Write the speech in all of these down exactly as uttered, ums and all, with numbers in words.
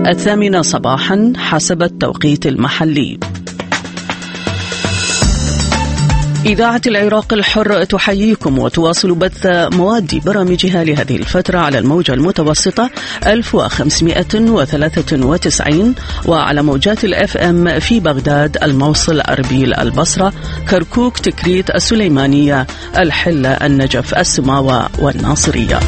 الثامنة صباحا حسب التوقيت المحلي. إذاعة العراق الحر تحييكم وتواصل بث مواد برامجها لهذه الفترة على الموجة المتوسطة ألف وخمسمائة وثلاثة وتسعين وعلى موجات الأف أم في بغداد، الموصل، أربيل، البصرة، كركوك، تكريت، السليمانية، الحلة، النجف، السماوة والناصرية.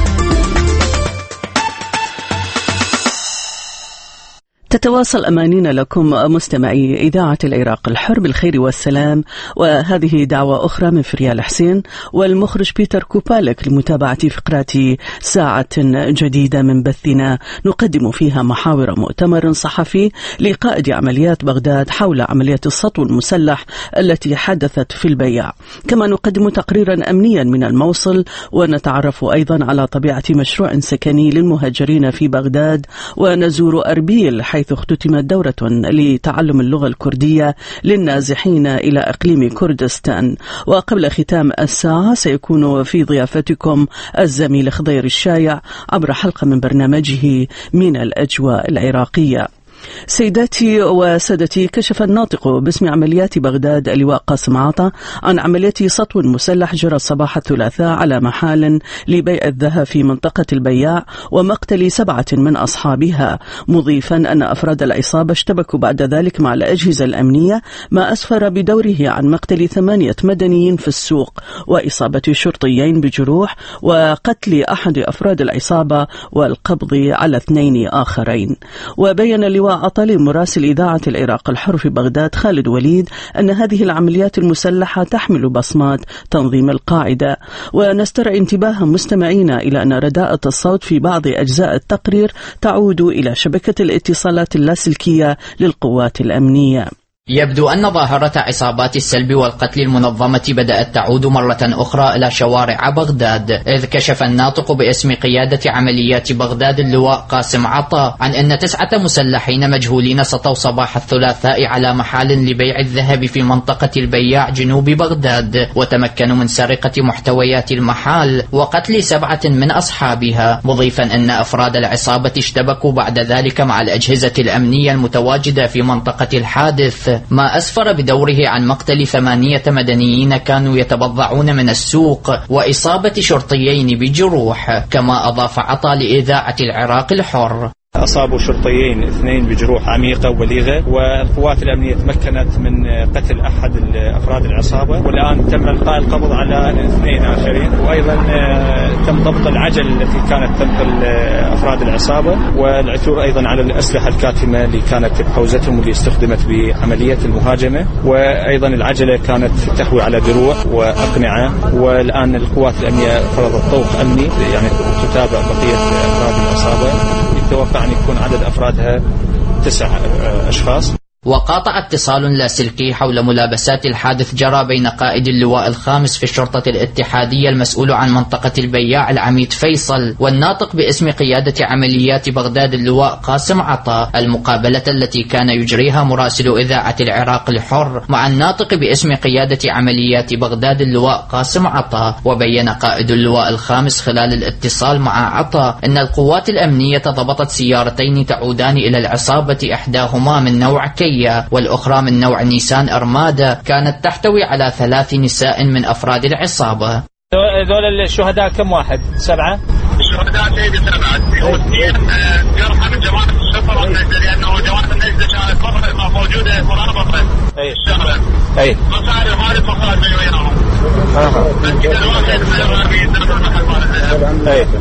تتواصل أمانينا لكم مستمعي إذاعة العراق الحر بالخير والسلام، وهذه دعوة أخرى من فريال حسين والمخرج بيتر كوبالك لمتابعة فقرات ساعة جديدة من بثنا نقدم فيها محاور مؤتمر صحفي لقائد عمليات بغداد حول عملية السطو المسلح التي حدثت في البياع، كما نقدم تقريرا أمنيا من الموصل، ونتعرف أيضا على طبيعة مشروع سكني للمهاجرين في بغداد، ونزور أربيل حيث حيث اختتمت دورة لتعلم اللغة الكردية للنازحين إلى إقليم كردستان. وقبل ختام الساعة سيكون في ضيافتكم الزميل خضير الشايع عبر حلقة من برنامجه من الأجواء العراقية. سيداتي وسادتي، كشف الناطق باسم عمليات بغداد اللواء قاسم عطا عن عملية سطو مسلح جرت صباح الثلاثاء على محال لبيع الذهب في منطقة البياع ومقتل سبعة من أصحابها، مضيفا أن أفراد العصابة اشتبكوا بعد ذلك مع الأجهزة الأمنية، ما أسفر بدوره عن مقتل ثمانية مدنيين في السوق وإصابة شرطيين بجروح وقتل أحد أفراد العصابة والقبض على اثنين آخرين. وبين اللواء عطا مراسل إذاعة العراق الحر في بغداد خالد وليد أن هذه العمليات المسلحة تحمل بصمات تنظيم القاعدة. ونسترعي انتباه مستمعينا إلى أن رداءة الصوت في بعض أجزاء التقرير تعود إلى شبكة الاتصالات اللاسلكية للقوات الأمنية. يبدو أن ظاهرة عصابات السلب والقتل المنظمة بدأت تعود مرة أخرى إلى شوارع بغداد، إذ كشف الناطق باسم قيادة عمليات بغداد اللواء قاسم عطا عن أن تسعة مسلحين مجهولين سطوا صباح الثلاثاء على محال لبيع الذهب في منطقة البياع جنوب بغداد، وتمكنوا من سرقة محتويات المحال وقتل سبعة من أصحابها، مضيفا أن أفراد العصابة اشتبكوا بعد ذلك مع الأجهزة الأمنية المتواجدة في منطقة الحادث، ما أسفر بدوره عن مقتل ثمانية مدنيين كانوا يتبضعون من السوق وإصابة شرطيين بجروح. كما أضاف عطا لإذاعة العراق الحر: أصابوا شرطيين اثنين بجروح عميقة وبليغة، والقوات الأمنية تمكنت من قتل أحد أفراد العصابة، والآن تم إلقاء القبض على اثنين آخرين، وأيضا تم ضبط العجل التي كانت تنقل أفراد العصابة، والعثور أيضا على الأسلحة الكاتمة اللي كانت بحوزتهم واللي استخدمت بعملية المهاجمة، وأيضا العجلة كانت تحوي على دروع وأقنعة. والآن القوات الأمنية فرضت طوق أمني يعني تتابع بقية أفراد العصابة، يتوقع أن يكون عدد أفرادها تسع أشخاص. وقاطع اتصال لاسلكي حول ملابسات الحادث جرى بين قائد اللواء الخامس في الشرطة الاتحادية المسؤول عن منطقة البياع العميد فيصل والناطق باسم قيادة عمليات بغداد اللواء قاسم عطا، المقابلة التي كان يجريها مراسل إذاعة العراق الحر مع الناطق باسم قيادة عمليات بغداد اللواء قاسم عطا. وبين قائد اللواء الخامس خلال الاتصال مع عطا أن القوات الأمنية ضبطت سيارتين تعودان إلى العصابة، إحداهما من نوع كي والأخرى من نوع نيسان أرمادا، كانت تحتوي على ثلاث نساء من أفراد العصابة. ذول الشهداء كم واحد؟ سبعة؟ الشهداء سيدي سبعة، واثنين جرحى من جماعة الشرطة والنجدة، لأنه جماعة النجدة كانت موجودة مرابطة أي الشهرة. أي مصاري وهذه مصاري من وينهم. بس كده الواحد في درجة المحل مالها. أي.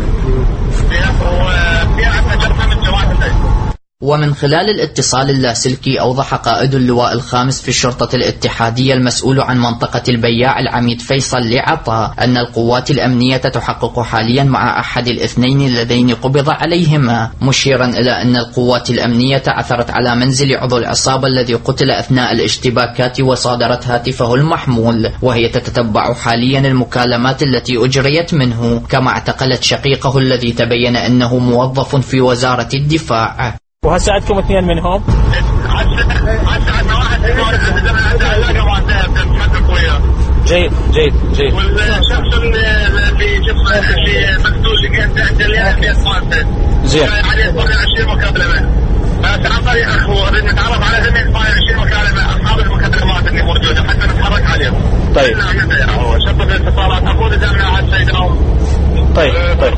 وفي عندنا جرحى من جماعة النجدة. ومن خلال الاتصال اللاسلكي أوضح قائد اللواء الخامس في الشرطة الاتحادية المسؤول عن منطقة البياع العميد فيصل لعطا أن القوات الأمنية تحقق حاليا مع أحد الاثنين اللذين قبض عليهما، مشيرا إلى أن القوات الأمنية عثرت على منزل عضو العصابة الذي قتل أثناء الاشتباكات وصادرت هاتفه المحمول، وهي تتتبع حاليا المكالمات التي أجريت منه، كما اعتقلت شقيقه الذي تبين أنه موظف في وزارة الدفاع. وهسه عندكم اثنين منهم؟ جيد جيد جيد. والشخص اللي شخص اللي مقتول اللي كان اللي في اسمه زين. عليه عشرين مكالمة. بس عن طريق اخوه نريد نتعرف على زميل فاير شنو كان اصحاب المكترمات اللي موجوده حتى نتحرك عليهم. طيب. شطب الاتصالات اخوه زمنا على سيدنا. طيب طيب.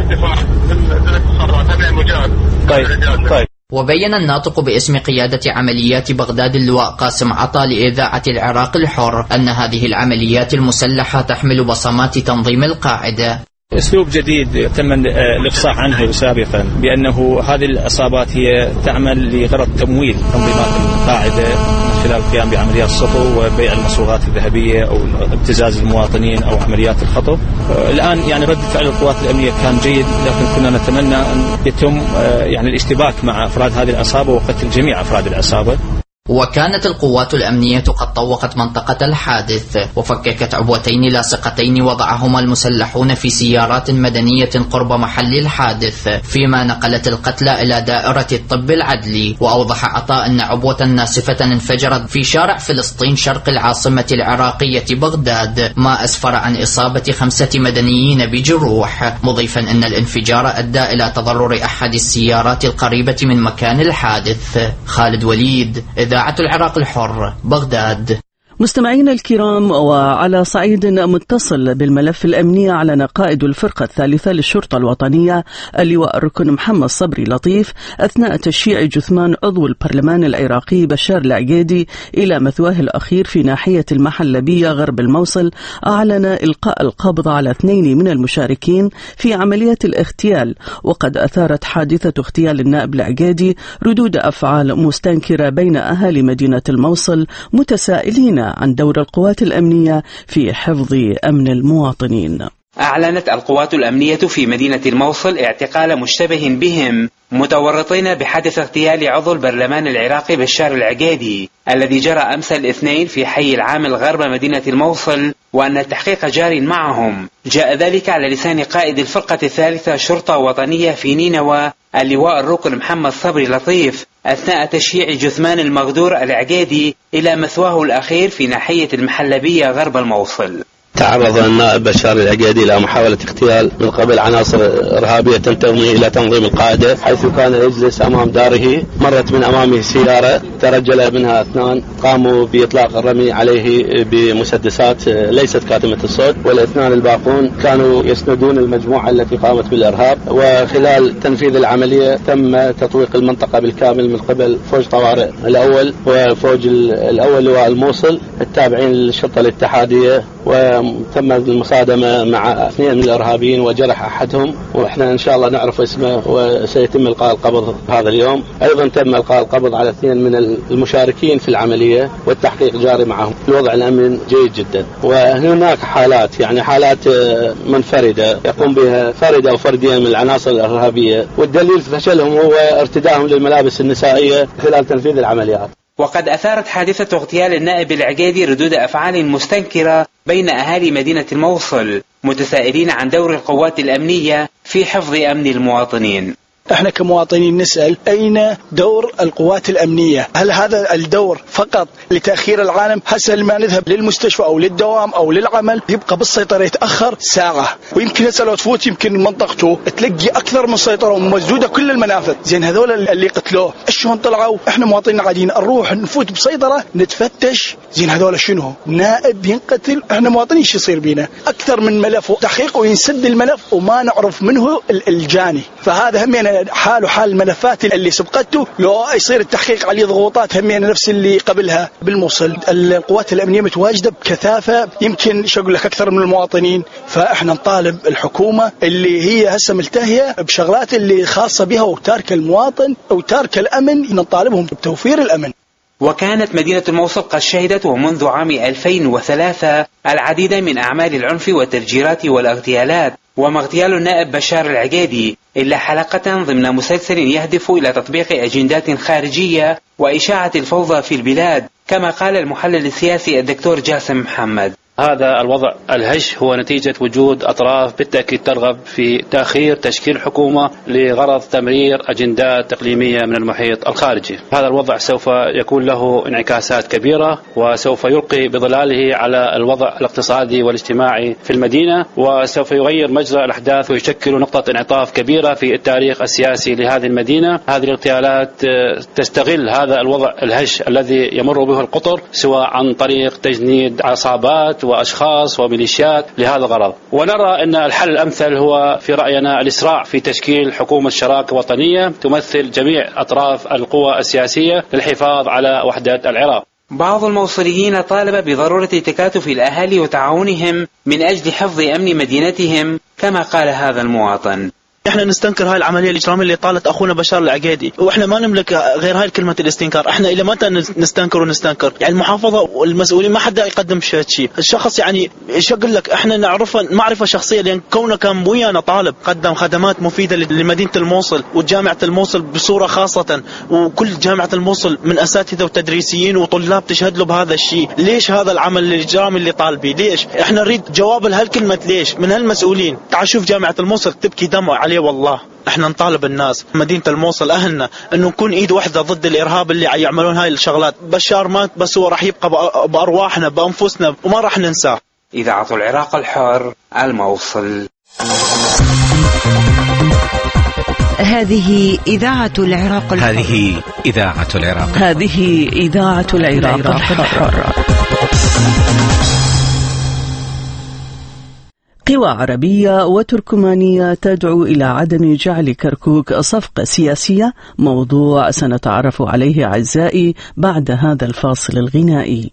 طيب طيب. وبين الناطق باسم قيادة عمليات بغداد اللواء قاسم عطا لإذاعة العراق الحر أن هذه العمليات المسلحة تحمل بصمات تنظيم القاعدة. أسلوب جديد تم الإفصاح عنه سابقا بأنه هذه العصابات هي تعمل لغرض تمويل تنظيمات القاعدة من خلال القيام بعمليات السطو وبيع المصروفات الذهبية أو ابتزاز المواطنين أو عمليات الخطف. الآن يعني رد فعل القوات الأمنية كان جيد، لكن كنا نتمنى أن يتم يعني الاشتباك مع أفراد هذه العصابة وقتل جميع أفراد العصابة. وكانت القوات الأمنية قد طوقت منطقة الحادث وفككت عبوتين لاصقتين وضعهما المسلحون في سيارات مدنية قرب محل الحادث، فيما نقلت القتلى إلى دائرة الطب العدلي. وأوضح عطاء أن عبوة ناسفة انفجرت في شارع فلسطين شرق العاصمة العراقية بغداد، ما أسفر عن إصابة خمسة مدنيين بجروح، مضيفا أن الانفجار أدى إلى تضرر أحد السيارات القريبة من مكان الحادث. خالد وليد، إذاعة العراق الحر، بغداد. مستمعينا الكرام، وعلى صعيد متصل بالملف الأمني أعلن قائد الفرقة الثالثة للشرطة الوطنية اللواء الركن محمد صبري لطيف أثناء تشييع جثمان عضو البرلمان العراقي بشار العقيدي إلى مثواه الأخير في ناحية المحلبية غرب الموصل، أعلن إلقاء القبض على اثنين من المشاركين في عملية الاغتيال. وقد أثارت حادثة اغتيال النائب العقيدي ردود أفعال مستنكرة بين أهالي مدينة الموصل متسائلين عن دور القوات الأمنية في حفظ أمن المواطنين. أعلنت القوات الأمنية في مدينة الموصل اعتقال مشتبه بهم متورطين بحادث اغتيال عضو البرلمان العراقي بشار العقيدي الذي جرى أمس الاثنين في حي العامل غرب مدينة الموصل، وأن التحقيق جار معهم. جاء ذلك على لسان قائد الفرقة الثالثة شرطة وطنية في نينوى اللواء الركن محمد صبري لطيف أثناء تشييع جثمان المغدور العقيدي إلى مثواه الأخير في ناحية المحلبية غرب الموصل. تعرض النائب بشار العقيدي إلى محاولة اغتيال من قبل عناصر إرهابية تنتمي إلى تنظيم القاعدة، حيث كان يجلس أمام داره. مرت من أمامه سيارة ترجل منها اثنان، قاموا بإطلاق الرمي عليه بمسدسات ليست كاتمة الصوت، والاثنان الباقون كانوا يسندون المجموعة التي قامت بالإرهاب. وخلال تنفيذ العملية تم تطويق المنطقة بالكامل من قبل فوج طوارئ الأول وفوج الأول لواء الموصل التابعين للشرطة الاتحادية، وتم المصادمة مع اثنين من الإرهابيين وجرح أحدهم، وإحنا إن شاء الله نعرف اسمه وسيتم إلقاء القبض هذا اليوم. أيضا تم إلقاء القبض على اثنين من المشاركين في العملية والتحقيق جاري معهم. الوضع الأمن جيد جدا، وهناك حالات يعني حالات منفردة يقوم بها فردة أو فردية من العناصر الإرهابية، والدليل فشلهم هو ارتدائهم للملابس النسائية خلال تنفيذ العمليات. وقد أثارت حادثة اغتيال النائب العقيدي ردود أفعال مستنكرة بين أهالي مدينة الموصل متسائلين عن دور القوات الأمنية في حفظ أمن المواطنين. احنا كمواطنين نسأل أين دور القوات الأمنية؟ هل هذا الدور فقط لتأخير العالم؟ هسه لما نذهب للمستشفى أو للدوام أو للعمل يبقى بالسيطرة يتأخر ساعة، ويمكن هسه لو تفوت يمكن منطقته تلقي أكثر من سيطرة ومسدودة كل المنافذ. زين هذول اللي قتلوه شلون طلعوا؟ احنا مواطنين عاديين نروح نفوت بسيطرة نتفتش، زين هذول شنو؟ نائب ينقتل، احنا مواطنين شو يصير بينا؟ أكثر من ملف تحقيق وينسد الملف وما نعرف منه الجاني. فهذا همين حال وحال الملفات اللي سبقته، لو يصير التحقيق عليه ضغوطات همين نفس اللي قبلها بالموصل. القوات الأمنية متواجدة بكثافة يمكن شغل لك أكثر من المواطنين، فإحنا نطالب الحكومة اللي هي هسه ملتهية بشغلات اللي خاصة بها وتارك المواطن وتارك الأمن، نطالبهم بتوفير الأمن. وكانت مدينة الموصل قد شهدت ومنذ عام ألفين وثلاثة العديد من أعمال العنف والتفجيرات والاغتيالات، وما اغتيال النائب بشار العقيدي إلا حلقة ضمن مسلسل يهدف إلى تطبيق أجندات خارجية وإشاعة الفوضى في البلاد، كما قال المحلل السياسي الدكتور جاسم محمد. هذا الوضع الهش هو نتيجة وجود أطراف بالتأكيد ترغب في تأخير تشكيل حكومة لغرض تمرير أجندات إقليمية من المحيط الخارجي. هذا الوضع سوف يكون له انعكاسات كبيرة وسوف يلقي بظلاله على الوضع الاقتصادي والاجتماعي في المدينة، وسوف يغير مجرى الأحداث ويشكل نقطة انعطاف كبيرة في التاريخ السياسي لهذه المدينة. هذه الاغتيالات تستغل هذا الوضع الهش الذي يمر به القطر، سواء عن طريق تجنيد عصابات وأشخاص وميليشيات لهذا الغرض. ونرى أن الحل الأمثل هو في رأينا الإسراع في تشكيل حكومة شراكة وطنية تمثل جميع أطراف القوى السياسية للحفاظ على وحدة العراق. بعض الموصليين طالب بضرورة تكاتف الأهالي وتعاونهم من أجل حفظ أمن مدينتهم، كما قال هذا المواطن: احنا نستنكر هاي العمليه الاجراميه اللي طالت اخونا بشار العقيدي، واحنا ما نملك غير هاي كلمه الاستنكار. احنا الى متى نستنكر ونستنكر؟ يعني المحافظه والمسؤولين ما حدا يقدم شيء. الشخص يعني ايش اقول لك، احنا نعرفه معرفه شخصيه لان كونه كان ويانا طالب قدم خدمات مفيده لمدينه الموصل وجامعه الموصل بصوره خاصه، وكل جامعه الموصل من اساتذه وتدريسيين وطلاب تشهد له بهذا الشيء. ليش هذا العمل الاجرامي اللي طالبيه؟ ليش؟ احنا نريد جواب لهالكلمه ليش من هالمسؤولين. تعال شوف جامعه الموصل تبكي دمع عليه. والله احنا نطالب الناس مدينة الموصل اهلنا انه نكون ايد واحدة ضد الارهاب اللي يعملون هاي الشغلات. بشار مات بس هو راح يبقى بارواحنا بانفسنا وما راح ننساه. إذاعة العراق الحر، الموصل. هذه إذاعة العراق الحر. هذه إذاعة العراق الحر. هذه إذاعة العراق الحر. قوى عربية وتركمانية تدعو إلى عدم جعل كركوك صفقة سياسية، موضوع سنتعرف عليه أعزائي بعد هذا الفاصل الغنائي.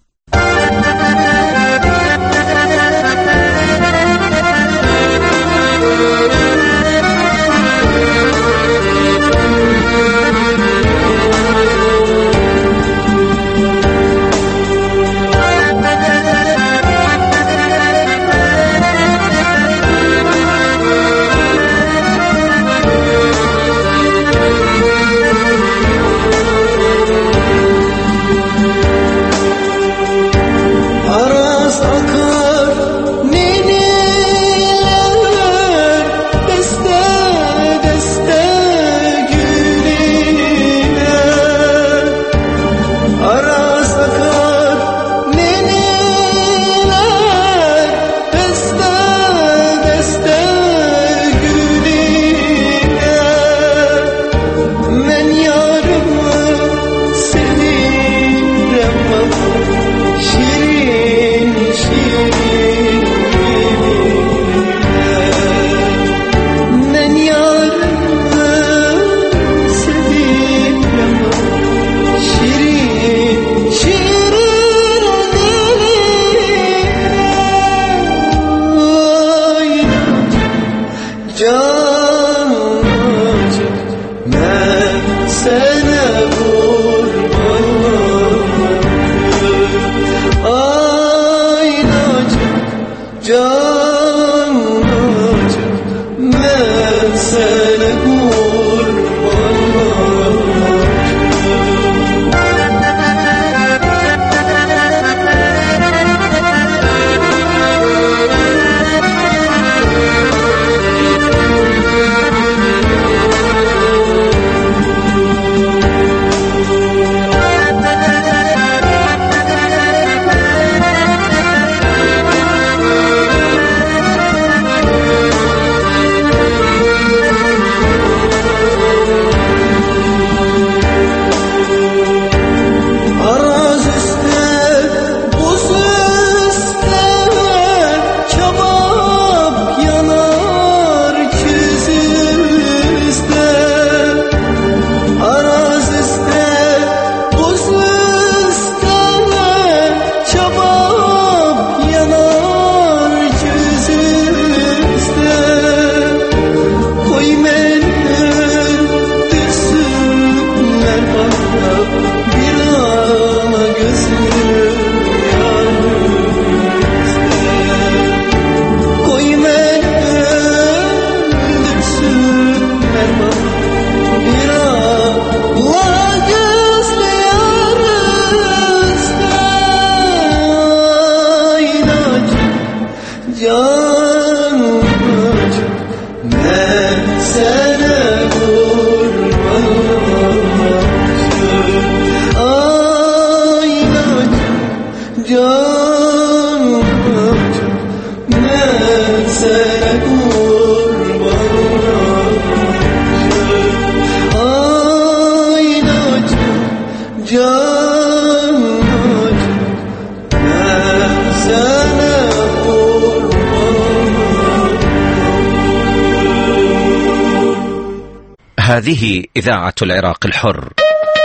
هذه إذاعة العراق الحر.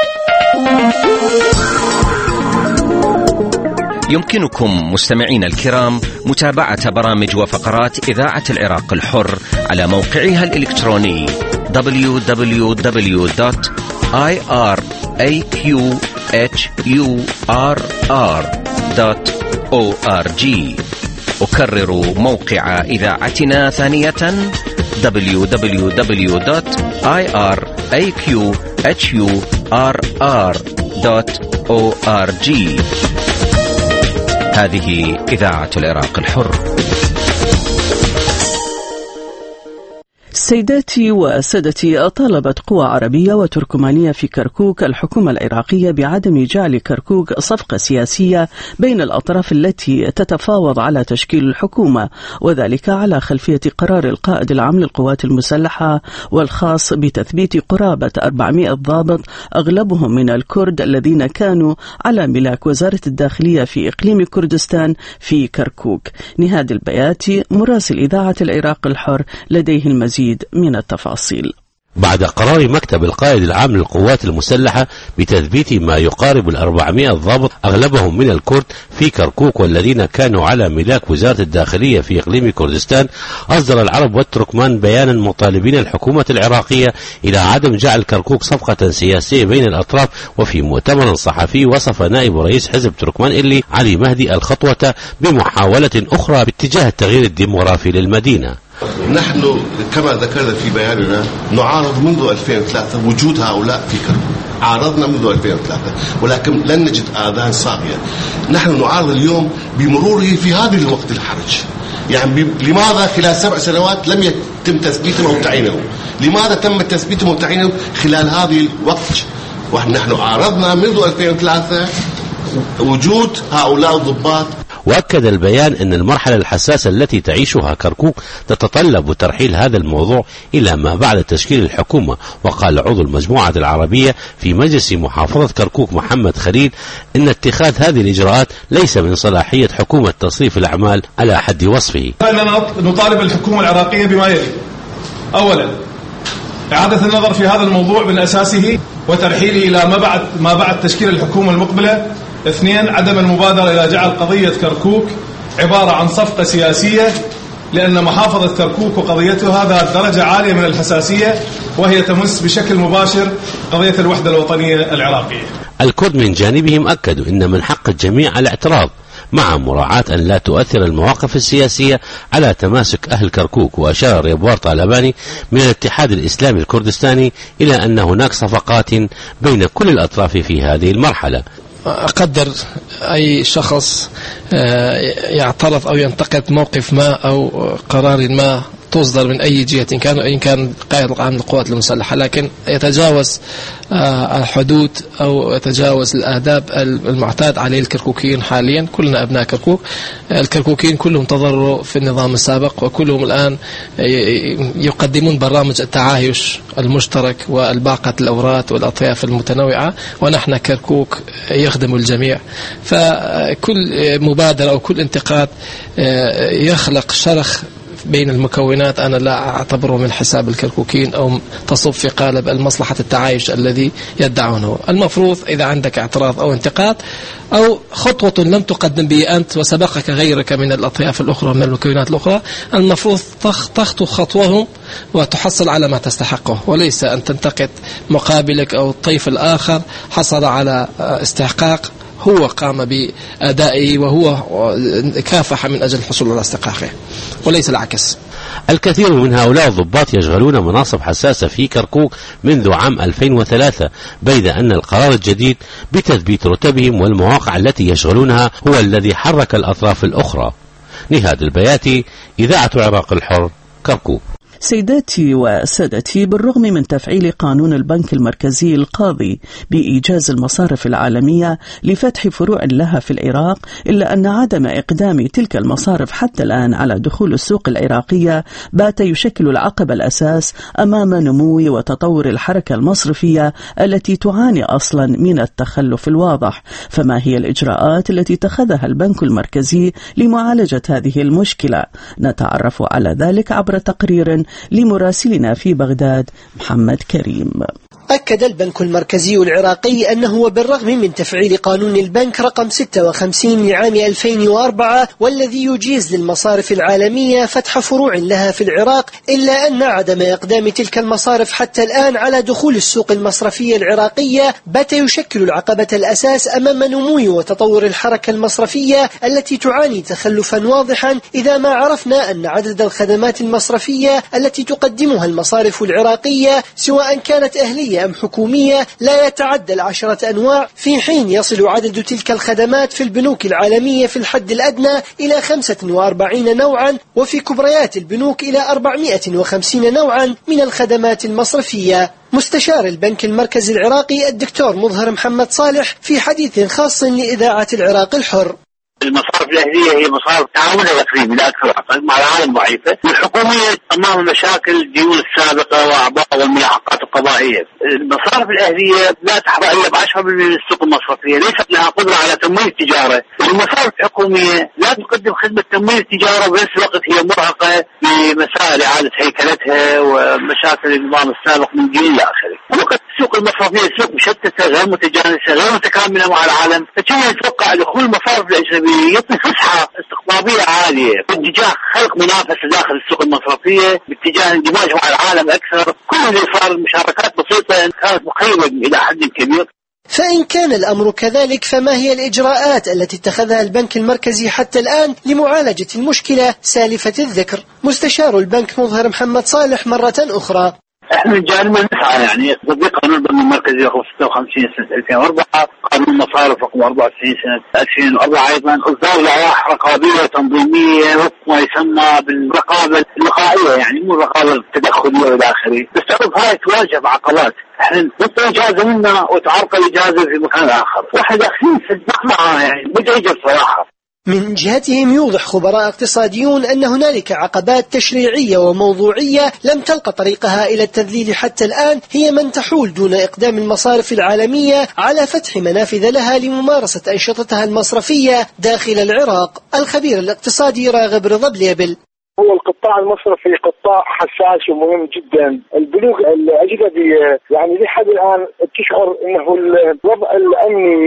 يمكنكم مستمعين الكرام متابعة برامج وفقرات إذاعة العراق الحر على موقعها الإلكتروني دبليو دبليو دبليو دوت آي آر إيه كيو إتش يو آر آر دوت أو آر جي. أكرر موقع إذاعتنا ثانية دبليو دبليو دبليو دوت آي آر إيه كيو إتش يو آر آر دوت أو آر جي. هذه إذاعة العراق الحر. سيداتي وسادتي، طالبت قوى عربية وتركمانية في كركوك الحكومة العراقية بعدم جعل كركوك صفقة سياسية بين الأطراف التي تتفاوض على تشكيل الحكومة، وذلك على خلفية قرار القائد العام للقوات المسلحة والخاص بتثبيت قرابة أربعمائة ضابط أغلبهم من الكرد الذين كانوا على ملاك وزارة الداخلية في إقليم كردستان في كركوك. نهاد البياتي مراسل إذاعة العراق الحر لديه المزيد من التفاصيل. بعد قرار مكتب القائد العام للقوات المسلحة بتثبيت ما يقارب الأربعمائة ضابط أغلبهم من الكرد في كركوك والذين كانوا على ملاك وزارة الداخلية في إقليم كردستان، أصدر العرب والتركمان بيانا مطالبين الحكومة العراقية إلى عدم جعل كركوك صفقة سياسية بين الأطراف. وفي مؤتمر صحفي وصف نائب رئيس حزب تركمان إلي علي مهدي الخطوة بمحاولة أخرى باتجاه التغيير الديموغرافي للمدينة. نحن كما ذكرنا في بياننا نعارض منذ ألفين وثلاثة وجود هؤلاء في كركوك، عارضنا منذ ألفين وثلاثة ولكن لن نجد آذان صاغية. نحن نعارض اليوم بمروره في هذه الوقت الحرج. يعني لماذا خلال سبع سنوات لم يتم تثبيته أو تعيينه؟ لماذا تم تثبيته وتعيينه خلال هذه الوقت؟ ونحن عارضنا منذ ألفين وثلاثة وجود هؤلاء الضباط. وأكد البيان أن المرحلة الحساسة التي تعيشها كركوك تتطلب ترحيل هذا الموضوع إلى ما بعد تشكيل الحكومة. وقال عضو المجموعة العربية في مجلس محافظة كركوك محمد خليل أن اتخاذ هذه الإجراءات ليس من صلاحية حكومة تصريف الأعمال على حد وصفه. أننا نطالب الحكومة العراقية بما يلي: أولا، إعادة النظر في هذا الموضوع من أساسه وترحيله إلى ما بعد ما بعد تشكيل الحكومة المقبلة. اثنين، عدم المبادرة إلى جعل قضية كركوك عبارة عن صفقة سياسية، لأن محافظة كركوك وقضيتها ذات درجة عالية من الحساسية وهي تمس بشكل مباشر قضية الوحدة الوطنية العراقية. الكرد من جانبهم أكدوا أن من حق الجميع الاعتراض مع مراعاة أن لا تؤثر المواقف السياسية على تماسك أهل كركوك. وأشار ريبوار طالباني من الاتحاد الإسلامي الكردستاني إلى أن هناك صفقات بين كل الأطراف في هذه المرحلة. أقدر أي شخص يعترض أو ينتقد موقف ما أو قرار ما تصدر من أي جهة إن كان إن كان قائد العام للقوات المسلحة، لكن يتجاوز الحدود أو يتجاوز الآداب المعتاد عليه الكركوكيين حاليا. كلنا أبناء كركوك، الكركوكيين كلهم تضرروا في النظام السابق وكلهم الآن يقدمون برامج التعايش المشترك والباقة الأورات والأطياف المتنوعة، ونحن كركوك يخدم الجميع. فكل مبادرة أو كل انتقاد يخلق شرخ بين المكونات أنا لا أعتبره من حساب الكركوكين أو تصب في قالب المصلحة التعايش الذي يدعونه. المفروض إذا عندك اعتراض أو انتقاد أو خطوة لم تقدم به أنت وسبقك غيرك من الأطياف الأخرى من المكونات الأخرى، المفروض تخطو خطوهم وتحصل على ما تستحقه، وليس أن تنتقد مقابلك أو الطيف الآخر حصل على استحقاق هو قام بأدائه وهو كافح من أجل الحصول على استحقاقه وليس العكس. الكثير من هؤلاء الضباط يشغلون مناصب حساسة في كركوك منذ عام ألفين وثلاثة، بيد أن القرار الجديد بتثبيت رتبهم والمواقع التي يشغلونها هو الذي حرك الأطراف الأخرى. نهاد البياتي، إذاعة العراق الحر، كركوك. سيداتي وسادتي، بالرغم من تفعيل قانون البنك المركزي القاضي بإيجاز المصارف العالمية لفتح فروع لها في العراق، إلا أن عدم إقدام تلك المصارف حتى الآن على دخول السوق العراقية بات يشكل العقبة الأساس أمام نمو وتطور الحركة المصرفية التي تعاني أصلا من التخلف الواضح. فما هي الإجراءات التي اتخذها البنك المركزي لمعالجة هذه المشكلة؟ نتعرف على ذلك عبر تقرير لمراسلنا في بغداد محمد كريم. أكد البنك المركزي العراقي أنه بالرغم من تفعيل قانون البنك رقم ستة وخمسين لعام ألفين وأربعة والذي يجيز للمصارف العالمية فتح فروع لها في العراق، إلا أن عدم إقدام تلك المصارف حتى الآن على دخول السوق المصرفية العراقية بات يشكل العقبة الأساس أمام نمو وتطور الحركة المصرفية التي تعاني تخلفا واضحا، إذا ما عرفنا أن عدد الخدمات المصرفية التي تقدمها المصارف العراقية سواء كانت أهلية أم حكومية لا يتعدى العشرة أنواع، في حين يصل عدد تلك الخدمات في البنوك العالمية في الحد الأدنى إلى خمسة وأربعين نوعا، وفي كبريات البنوك إلى أربعمائة وخمسين نوعا من الخدمات المصرفية. مستشار البنك المركزي العراقي الدكتور مظهر محمد صالح في حديث خاص لإذاعة العراق الحر: المصارف الأهلية هي مصارف تعاونية تقريبا لا أكثر مع العالم ضعيفة، والحكومية أمام مشاكل الديون السابقة وأعباء والملاحقات القضائية. المصارف الأهلية لا تحظى إلا بعشرة بالمئة من السوق المصرفية، ليست لها قدرة على تمويل التجارة. المصارف الحكومية لا تقدم خدمة تمويل التجارة، وبنفس الوقت هي مرهقة بمسائل إعادة هيكلتها ومشاكل النظام السابق من ديون إلى آخره. وقت السوق المصرفية سوق مشتتة غير متجانسة غير متكاملة مع العالم، فكان يتوقع دخول المصارف الأجنبية يعطي فسحة استقطابية عالية باتجاه خلق منافسة داخل السوق المصرفية، باتجاه اندماج مع العالم أكثر. كل اللي صار المشاركات بسيطة كانت مخيبة إلى حد كبير. فإن كان الأمر كذلك، فما هي الإجراءات التي اتخذها البنك المركزي حتى الآن لمعالجة المشكلة سالفة الذكر؟ مستشار البنك مظهر محمد صالح مرة أخرى: احنا من جانبنا نسعى يعني تطبيق قانون البنك المركزي رقم ستة وخمسين سنة ألفين وأربعة، قانون المصارف رقم أربعة وتسعين سنة ألفين وأربعة، أيضا إصدار لوائح رقابية تنظيمية وفق ما يسمى بالرقابة الوقائية، يعني مو الرقابة التدخلية والى آخره. بس تعرف هاي تواجه بعقبات، احنا نطلب إجازة منا وتعرقل إجازة في مكان آخر، واحنا داخلين صدق معها يعني مزعجة بصراحة. من جهتهم يوضح خبراء اقتصاديون أن هنالك عقبات تشريعية وموضوعية لم تلقى طريقها إلى التذليل حتى الآن، هي من تحول دون إقدام المصارف العالمية على فتح منافذ لها لممارسة أنشطتها المصرفية داخل العراق. الخبير الاقتصادي راغب رضا بليبل: هو القطاع المصرفي قطاع حساس ومهم جدا. البنوك الأجنبية يعني لحد الآن تشعر أنه الوضع الأمني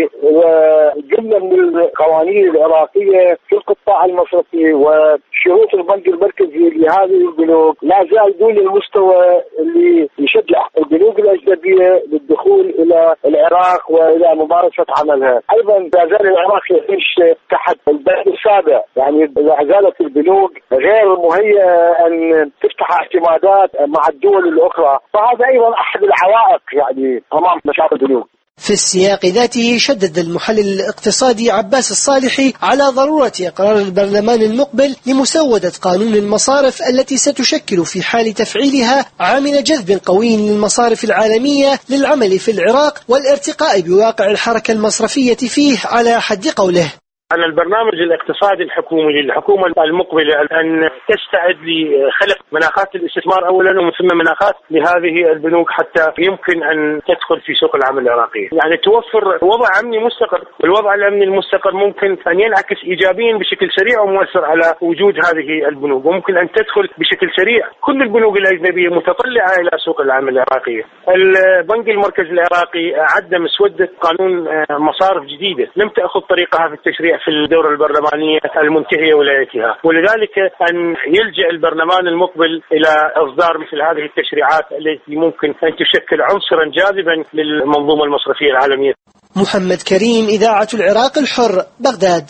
وجملة من القوانين العراقية في القطاع المصرفي وشروط البنك المركزي لهذه البنوك لا زال دون المستوى اللي يشجع البنوك الأجنبية للدخول إلى العراق وإلى ممارسة عملها. أيضا لا زال العراق يعيش تحت البند السابع، يعني لا زالت البنوك غير مهيئة أن تفتح اعتمادات مع الدول الأخرى، فهذا أيضا أحد العوائق يعني أمام مشاكل البنوك. في السياق ذاته شدد المحلل الاقتصادي عباس الصالحي على ضرورة إقرار البرلمان المقبل لمسودة قانون المصارف التي ستشكل في حال تفعيلها عامل جذب قوي للمصارف العالمية للعمل في العراق والارتقاء بواقع الحركة المصرفية فيه على حد قوله. أن البرنامج الاقتصادي الحكومي للحكومة المقبلة أن تستعد لخلق مناخات الاستثمار أولا ومن ثم مناخات لهذه البنوك حتى يمكن أن تدخل في سوق العمل العراقي، يعني توفر وضع أمني مستقر. والوضع الأمني المستقر ممكن أن ينعكس إيجابيا بشكل سريع ومؤثر على وجود هذه البنوك، وممكن أن تدخل بشكل سريع كل البنوك الأجنبية متطلعة إلى سوق العمل العراقي. البنك المركزي العراقي أعد مسودة قانون مصارف جديدة لم تأخذ طريقها في التشريع في الدورة البرلمانية المنتهية ولايتها، ولذلك أن يلجأ البرلمان المقبل إلى إصدار مثل هذه التشريعات التي ممكن أن تشكل عنصرا جاذبا للمنظومة المصرفية العالمية. محمد كريم، إذاعة العراق الحر، بغداد.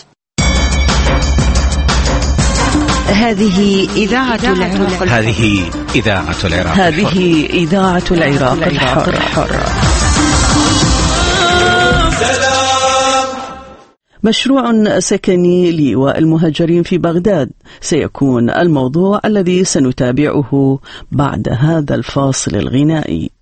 هذه إذاعة العراق الحر. هذه إذاعة العراق هذه إذاعة العراق الحر. مشروع سكني لإيواء المهاجرين في بغداد سيكون الموضوع الذي سنتابعه بعد هذا الفاصل الغنائي.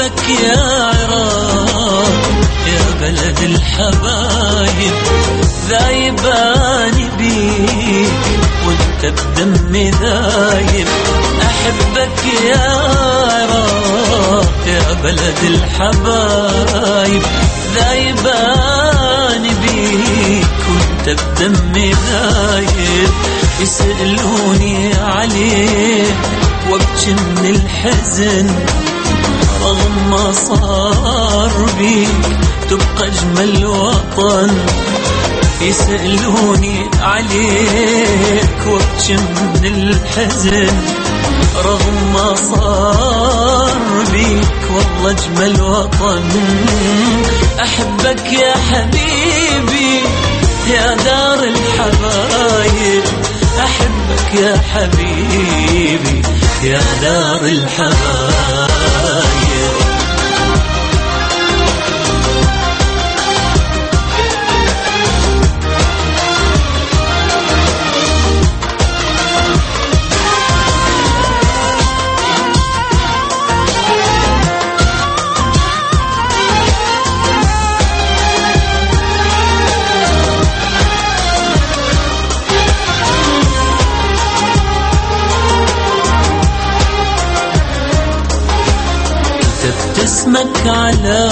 أحبك يا عراق يا بلد الحبايب، ذايباني بيك وانت بدمي ذايب. أحبك يا عراق يا بلد الحبايب، ذايباني بيك وانت بدمي ذايب. يسألوني عليك وابكي من الحزن، رغم ما صار بيك تبقى أجمل وطن. يسألوني عليك وابكي من الحزن، رغم ما صار بيك والله أجمل وطن. أحبك يا حبيبي يا دار الحبايب، أحبك يا حبيبي يا دار الحبايب. اسمك على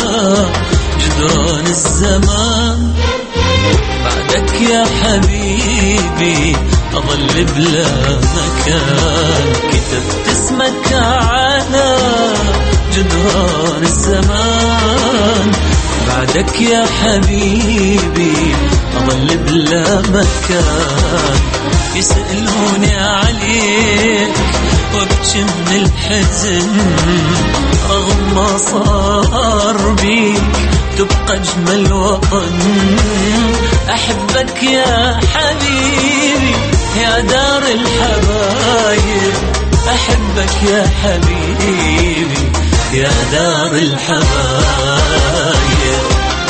جدران الزمان، بعدك يا حبيبي أظل بلا مكان. كتبت اسمك على جدران الزمان، بعدك يا حبيبي أظل بلا مكان. يسألوني عليك وابكي من الحزن، رغم ما صار بيك تبقى أجمل وطن. أحبك يا حبيبي يا دار الحبايب، أحبك يا حبيبي يا دار الحبايب.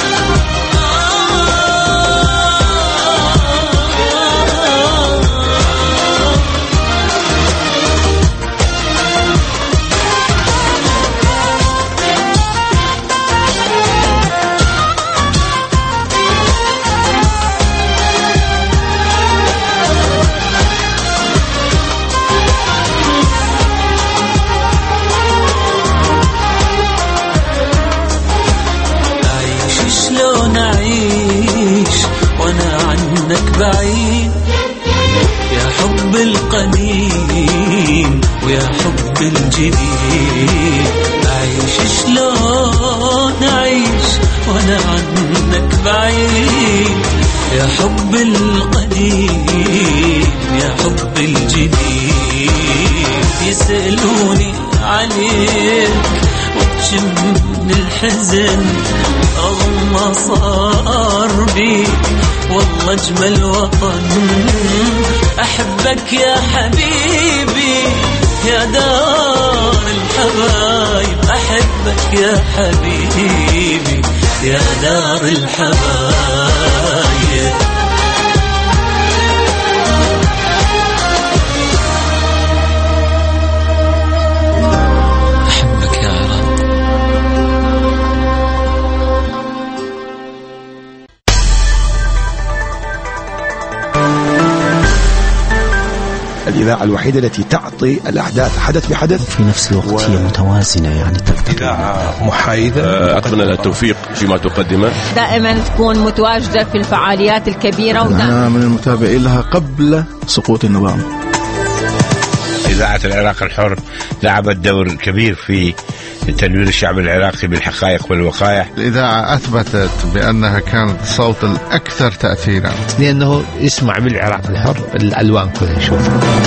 بعيد يا حب القديم ويا حب الجديد، أعيش شلون أعيش وأنا عنك بعيد. يا حب القديم يا حب الجديد. يسألوني عليك وابكي من الحزن، رغم ما صار بيك والله أجمل وطن. أحبك يا حبيبي يا دار الحبايب، أحبك يا حبيبي يا دار الحبايب. أحبك يا عراق. الإذاعة الوحيدة التي تعطي الأحداث حدث بحدث، في نفس الوقت و... هي متوازنة، يعني إذاعة محايدة. أتمنى التوفيق فيما تقدمه، دائما تكون متواجدة في الفعاليات الكبيرة. أنا من المتابعين لها قبل سقوط النظام. إذاعة العراق الحر لعبت دور كبير في تنوير الشعب العراقي بالحقائق والوقائع. الإذاعة أثبتت بأنها كانت الصوت الأكثر تأثيرا، لأنه يسمع بالعراق الحر الألوان كلها يشوف.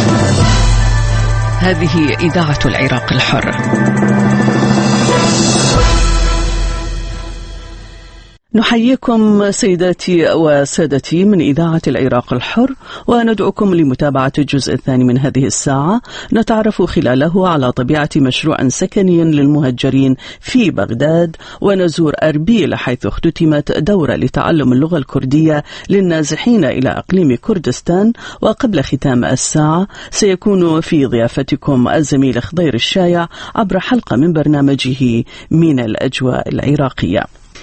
هذه إذاعة العراق الحر. نحييكم سيداتي وسادتي من إذاعة العراق الحر، وندعوكم لمتابعة الجزء الثاني من هذه الساعة نتعرف خلاله على طبيعة مشروع سكني للمهجرين في بغداد، ونزور أربيل حيث اختتمت دورة لتعلم اللغة الكردية للنازحين إلى أقليم كردستان. وقبل ختام الساعة سيكون في ضيافتكم الزميل خضير الشايع عبر حلقة من برنامجه من الأجواء العراقية.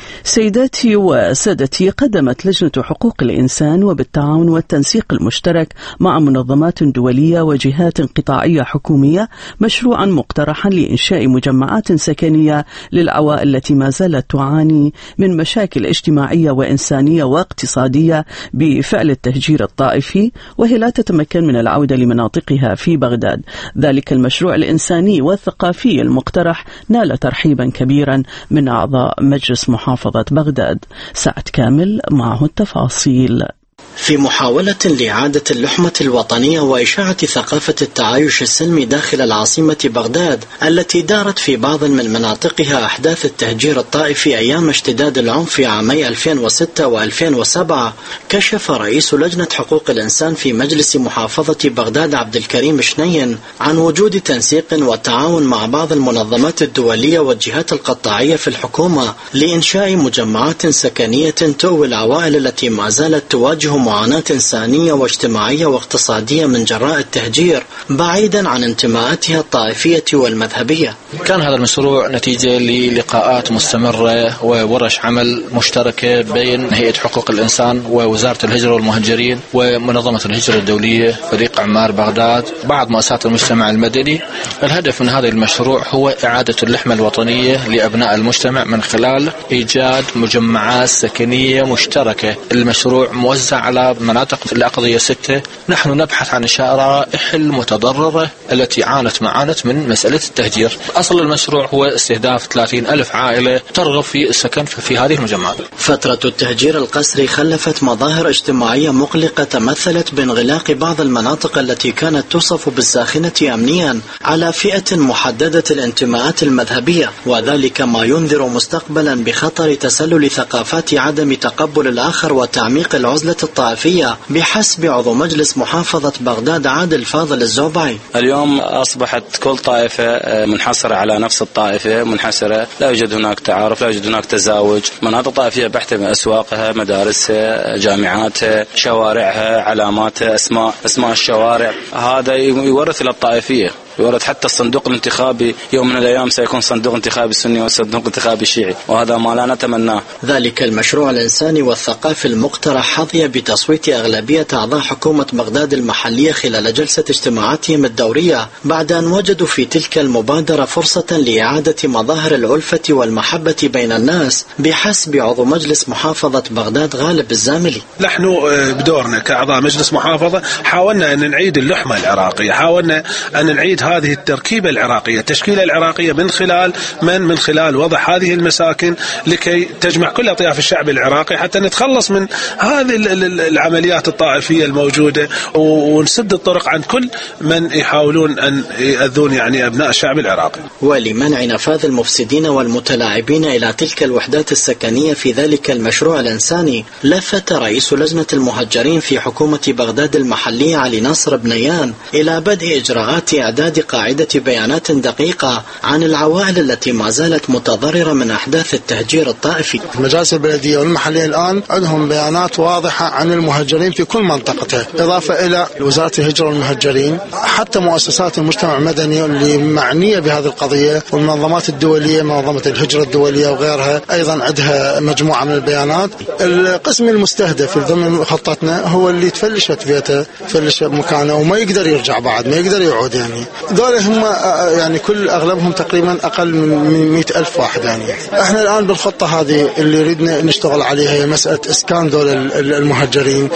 سيداتي وسادتي، قدمت لجنة حقوق الإنسان وبالتعاون والتنسيق المشترك مع منظمات دولية وجهات قطاعية حكومية مشروعا مقترحا لإنشاء مجمعات سكنية للعوائل التي ما زالت تعاني من مشاكل اجتماعية وإنسانية واقتصادية بفعل التهجير الطائفي، وهي لا تتمكن من العودة لمناطقها في بغداد. ذلك المشروع الإنساني والثقافي المقترح نال ترحيبا كبيرا من أعضاء مجلس محافظة بغداد. سعد كامل معه التفاصيل. في محاولة لإعادة اللحمة الوطنية وإشاعة ثقافة التعايش السلمي داخل العاصمة بغداد التي دارت في بعض من مناطقها أحداث التهجير الطائفي أيام اشتداد العنف عامي ألفين وستة وألفين وسبعة، كشف رئيس لجنة حقوق الإنسان في مجلس محافظة بغداد عبد الكريم شنين عن وجود تنسيق وتعاون مع بعض المنظمات الدولية والجهات القطاعية في الحكومة لإنشاء مجمعات سكنية تؤوي العوائل التي ما زالت تواجه معاناة إنسانية واجتماعية واقتصادية من جراء التهجير بعيدا عن انتماءاتها الطائفية والمذهبية. كان هذا المشروع نتيجة للقاءات مستمرة وورش عمل مشتركة بين هيئة حقوق الإنسان ووزارة الهجرة والمهجرين ومنظمة الهجرة الدولية، فريق عمار بغداد، بعض مؤسسات المجتمع المدني. الهدف من هذا المشروع هو إعادة اللحمة الوطنية لأبناء المجتمع من خلال إيجاد مجمعات سكنية مشتركة. المشروع موزع على مناطق الأقضية ستة. نحن نبحث عن الشرائح المتضررة التي عانت معانت من مسألة التهجير. أصل المشروع هو استهداف ثلاثين ألف عائلة ترغب في السكن في هذه المجمعات. فترة التهجير القسري خلفت مظاهر اجتماعية مقلقة تمثلت بانغلاق بعض المناطق التي كانت توصف بالساخنة أمنيا على فئة محددة الانتماءات المذهبية، وذلك ما ينذر مستقبلا بخطر تسلل ثقافات عدم تقبل الآخر وتعميق العزلة الطائفية بحسب عضو مجلس محافظة بغداد عادل فاضل الزوبعي. اليوم أصبحت كل طائفة منحصرة على نفس الطائفة، منحصرة، لا يوجد هناك تعارف، لا يوجد هناك تزاوج. مناطق طائفية بحتة من أسواقها، مدارسها، جامعاتها، شوارعها، علاماتها، أسماء أسماء الشوارع. هذا يورث إلى الطائفية، يورد حتى الصندوق الانتخابي يوم من الأيام سيكون صندوق انتخابي سني وصندوق انتخابي شيعي، وهذا ما لا نتمناه. ذلك المشروع الإنساني والثقافي المقترح حظي بتصويت أغلبية أعضاء حكومة بغداد المحلية خلال جلسة اجتماعاتهم الدورية، بعد أن وجدوا في تلك المبادرة فرصة لإعادة مظاهر الألفة والمحبة بين الناس بحسب عضو مجلس محافظة بغداد غالب الزاملي. نحن بدورنا كأعضاء مجلس محافظة حاولنا أن نعيد اللحمة العراقية، حاولنا أن نعيد هذه التركيبة العراقية، التشكيلة العراقية، من خلال من من خلال وضع هذه المساكن لكي تجمع كل أطياف الشعب العراقي حتى نتخلص من هذه العمليات الطائفية الموجودة ونسد الطرق عن كل من يحاولون أن يؤذون يعني أبناء الشعب العراقي. ولمنع نفاذ المفسدين والمتلاعبين إلى تلك الوحدات السكنية في ذلك المشروع الإنساني، لفت رئيس لجنة المهجرين في حكومة بغداد المحلية علي ناصر بنيان إلى بدء إجراءات إعداد قاعدة بيانات دقيقة عن العوائل التي ما زالت متضررة من أحداث التهجير الطائفي. المجالس البلدية والمحلية الآن عندهم بيانات واضحة عن المهجرين في كل منطقته، إضافة إلى وزارة الهجرة والمهجرين، حتى مؤسسات المجتمع المدني اللي معنية بهذه القضية والمنظمات الدولية، منظمة الهجرة الدولية وغيرها أيضا عندها مجموعة من البيانات. القسم المستهدف ضمن خطتنا هو اللي تفلشت بيته، تفلش مكانه وما يقدر يرجع بعد، ما يقدر يعود. يعني دول هم يعني كل أغلبهم تقريبا أقل من مئة ألف واحد. يعني احنا الآن بالخطة هذه اللي يريدنا نشتغل عليها هي مسألة إسكان دول المهجرين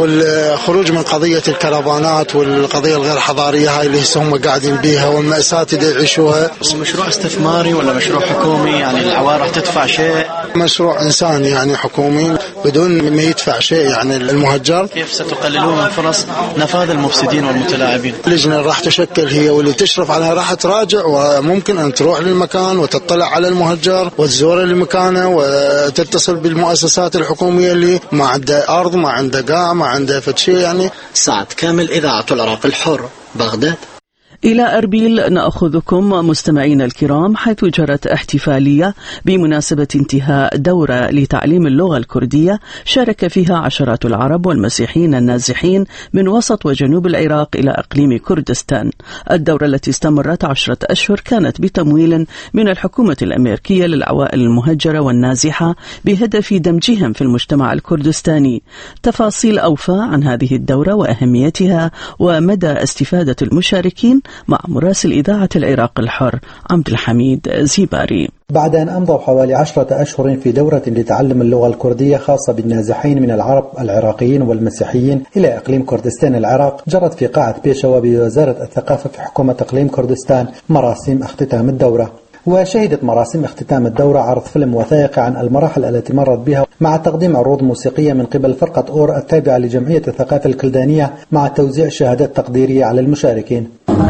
والخروج من قضية الكرفانات والقضية الغير حضارية هاي اللي هم قاعدين بيها والمأساة اللي يعيشوها. مشروع استثماري ولا مشروع حكومي؟ يعني العوائل راح تدفع شيء؟ مشروع إنساني يعني حكومي بدون ما يدفع شيء. يعني المهجر كيف ستقللون من فرص نفاذ المفسدين والمتلاعبين؟ اللجنة راح تشكل هي واللي تشرف عليها راح تراجع، وممكن أن تروح للمكان وتطلع على المهجر وتزور المكانه وتتصل بالمؤسسات الحكومية اللي ما عنده أرض ما عنده قاع ما عنده فتشي يعني. سعد كامل، إذاعة العراق الحر، بغداد. إلى أربيل نأخذكم مستمعين الكرام، حيث جرت احتفالية بمناسبة انتهاء دورة لتعليم اللغة الكردية شارك فيها عشرات العرب والمسيحيين النازحين من وسط وجنوب العراق إلى إقليم كردستان. الدورة التي استمرت عشرة أشهر كانت بتمويل من الحكومة الأمريكية للعوائل المهجرة والنازحة بهدف دمجهم في المجتمع الكردستاني. تفاصيل أوفى عن هذه الدورة وأهميتها ومدى استفادة المشاركين مع مراسل إذاعة العراق الحر عبد الحميد زيباري. بعد أن أمضوا حوالي عشرة أشهر في دورة لتعلم اللغة الكردية خاصة بالنازحين من العرب العراقيين والمسيحيين إلى إقليم كردستان العراق، جرت في قاعة بيشوا بوزارة الثقافة في حكومة إقليم كردستان مراسم اختتام الدورة. وشهدت مراسم اختتام الدورة عرض فيلم وثائقي عن المراحل التي مرت بها مع تقديم عروض موسيقية من قبل فرقة أور التابعة لجمعية الثقافة الكلدانية مع توزيع شهادات تقديرية على المشاركين.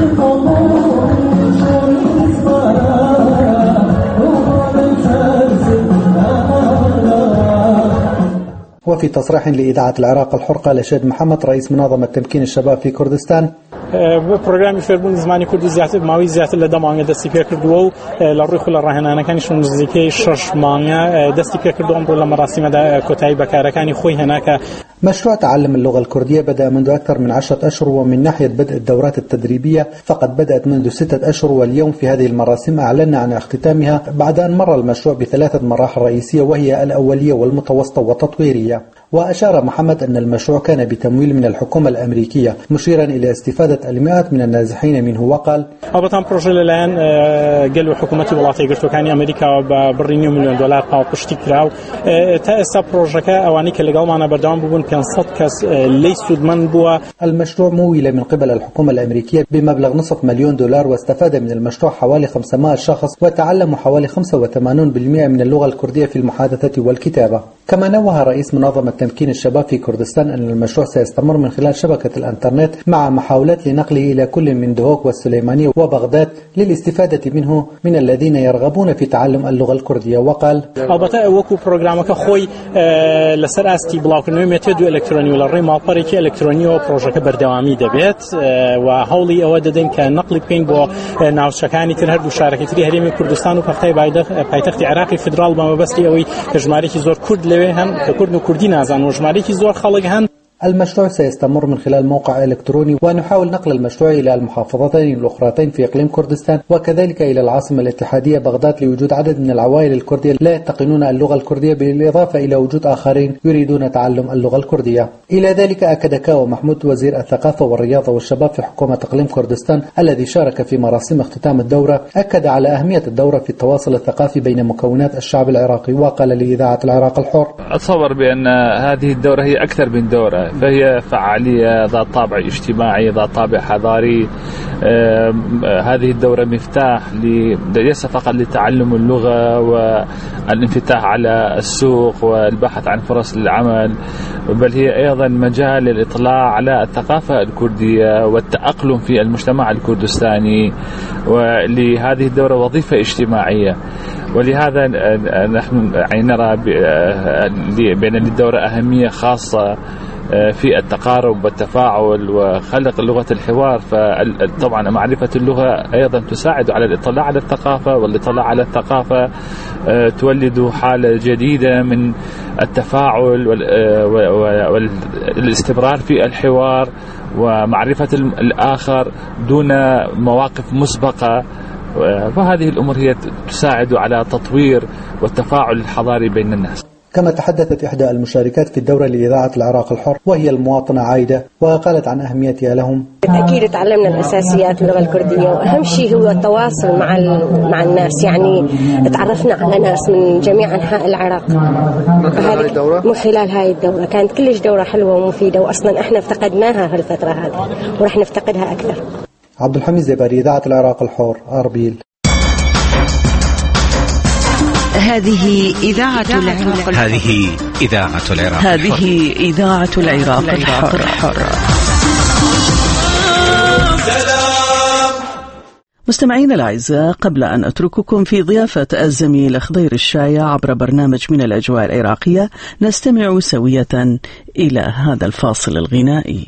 وفي تصريح لإذاعة العراق الحر قال شاد محمد رئيس منظمة تمكين الشباب في كردستان: برنامج فيربون زماني كردي زيادة ماوي زيادة لدمانة دستي فيها كردو للريخ ولا رهنا أنا كانش من زيكي شش مانيا دستي فيها كردو أمر لما راسي مدى كتاي بكارة كاني خوي هناك. مشروع تعلم اللغة الكردية بدأ منذ أكثر من عشرة أشهر، ومن ناحية بدء الدورات التدريبية فقد بدأت منذ ستة أشهر، واليوم في هذه المراسم أعلنا عن اختتامها بعد أن مر المشروع بثلاثة مراحل رئيسية، وهي الأولية والمتوسطة والتطويرية. وأشار محمد أن المشروع كان بتمويل من الحكومة الأمريكية، مشيرا إلى استفادة المئات من النازحين منه، وقال: أبطان بروجي الآن قالوا حكومتي ولاتي قلتوا كان أمريكا برينيو مليون دولار قاو بشتي كراو تأسى بروجكا أوانيك اللي قال معنا بردام بون بينصد كاس ليسوا ضمن بوا. المشروع مويل من قبل الحكومة الأمريكية بمبلغ نصف مليون دولار، واستفاد من المشروع حوالي خمسمائة شخص، وتعلموا حوالي خمسة وثمانين بالمئة من اللغة الكردية في المحادثة والكتابة. كما نوه رئيس منظمة تمكين الشباب في كردستان أن المشروع سيستمر من خلال شبكة الانترنت مع محاولات لنقله إلى كل من دهوك والسليمانية وبغداد للاستفادة منه من الذين يرغبون في تعلم اللغة الكردية، وقال: البته وكو برنامج خوي لسر استي بلاك نوميتد الكتروني ولا ريما باريكي الكتروني وبروجكت بردوامي دبيت وهولي اوددن كنقل بين بو ناوشكاني تنهد مشاركه في هرم كردستان وبختي بايتخت عراقي فدرال ما بس لي تجماري زور كرد لوهم كرد وكردي نازان وجماري زور خلق هن. المشروع سيستمر من خلال موقع إلكتروني، ونحاول نقل المشروع إلى المحافظتين الأخرتين في إقليم كردستان، وكذلك إلى العاصمة الاتحادية بغداد لوجود عدد من العوائل الكردية لا يتقنون اللغة الكردية، بالإضافة إلى وجود آخرين يريدون تعلم اللغة الكردية. إلى ذلك أكد كاو محمود وزير الثقافة والرياضة والشباب في حكومة إقليم كردستان الذي شارك في مراسم اختتام الدورة، أكد على أهمية الدورة في التواصل الثقافي بين مكونات الشعب العراقي، وقال لإذاعة العراق الحر: أتصور بأن هذه الدورة هي أكثر من دورة، فهي فعالية ذات طابع اجتماعي ذات طابع حضاري. هذه الدورة مفتاح ليس فقط لتعلم اللغة والانفتاح على السوق والبحث عن فرص للعمل، بل هي أيضا مجال للإطلاع على الثقافة الكردية والتأقلم في المجتمع الكردستاني، ولهذه الدورة وظيفة اجتماعية. ولهذا نحن نرى بأن للدورة أهمية خاصة في التقارب والتفاعل وخلق لغة الحوار. فطبعا معرفة اللغة أيضا تساعد على الاطلاع على الثقافة، والاطلاع على الثقافة تولد حالة جديدة من التفاعل والاستمرار في الحوار ومعرفة الآخر دون مواقف مسبقة، وهذه الأمور هي تساعد على تطوير والتفاعل الحضاري بين الناس. كما تحدثت إحدى المشاركات في الدورة لإذاعة العراق الحر وهي المواطنة عايدة، وقالت عن أهميتها لهم: أكيد تعلمنا الأساسيات اللغة الكردية، وأهم شيء هو التواصل مع مع الناس، يعني تعرفنا على ناس من جميع أنحاء العراق من خلال هاي الدورة. كانت كلش دورة حلوة ومفيدة، وأصلا إحنا افتقدناها في الفترة هذه ورح نفتقدها أكثر. عبد الحميد زباري، إذاعة العراق الحر، أربيل. هذه إذاعة العراق. هذه إذاعة العراق. هذه إذاعة العراق الحر. سلام مستمعينا الأعزاء، قبل أن أترككم في ضيافة الزميل خضير الشايع عبر برنامج من الأجواء العراقية، نستمع سوية إلى هذا الفاصل الغنائي.